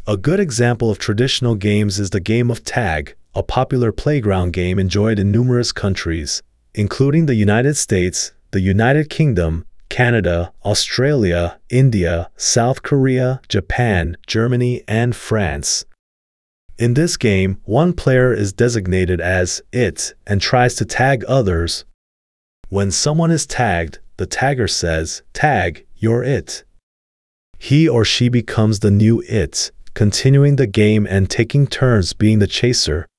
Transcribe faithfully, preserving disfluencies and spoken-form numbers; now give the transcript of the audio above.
A good example of traditional games is the game of tag, a popular playground game enjoyed in numerous countries, including the United States, the United Kingdom, Canada, Australia, India, South Korea, Japan, Germany, and France. In this game, one player is designated as it and tries to tag others. When someone is tagged, the tagger says, "Tag, you're it." He or she becomes the new it, continuing the game and taking turns being the chaser.